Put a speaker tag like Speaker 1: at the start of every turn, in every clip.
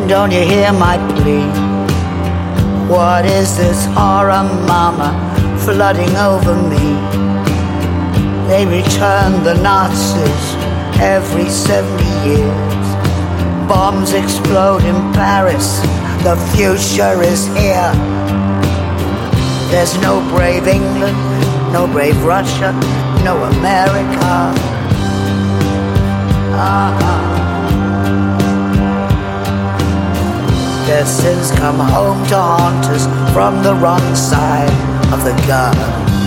Speaker 1: don't you hear my plea? What is this horror, mama, flooding over me? They return the Nazis every 70 years. Bombs explode in Paris, the future is here. There's no brave England, no brave Russia, no America. Their sins come home to haunt us from the wrong side of the gun.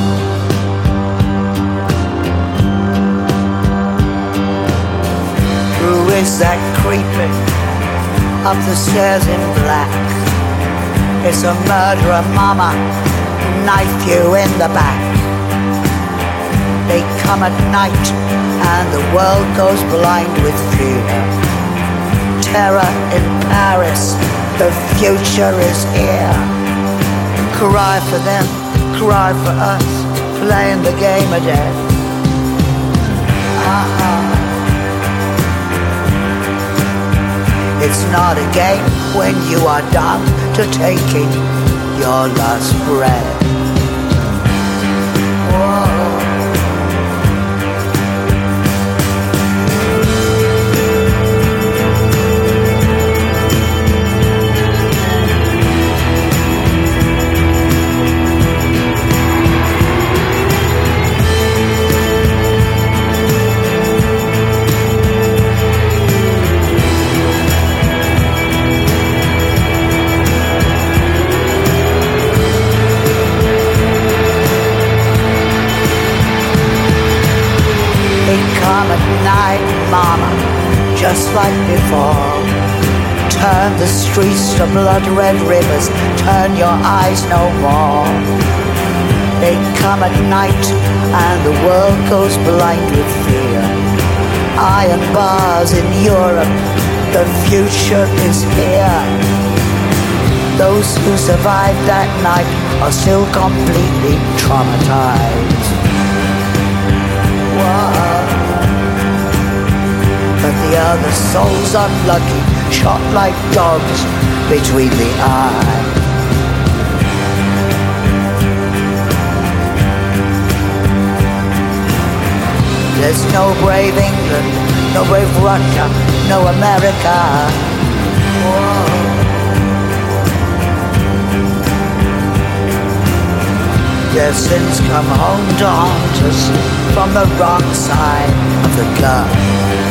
Speaker 1: Who is that creeping up the stairs in black? It's a murderer, mama, knife you in the back. They come at night and the world goes blind with fear. Terror in Paris, the future is here. Cry for them, cry for us, playing the game of death. It's not a game when you are done to taking your last breath. Mama, just like before, turn the streets to blood-red rivers, turn your eyes no more. They come at night and the world goes blind with fear. Iron bars in Europe, the future is here. Those who survived that night are still completely traumatized. Whoa. But the other souls unlucky, shot like dogs between the eyes. There's no brave England, no brave Russia, no America. Whoa. Their sins come home to haunt us from the wrong side of the gun.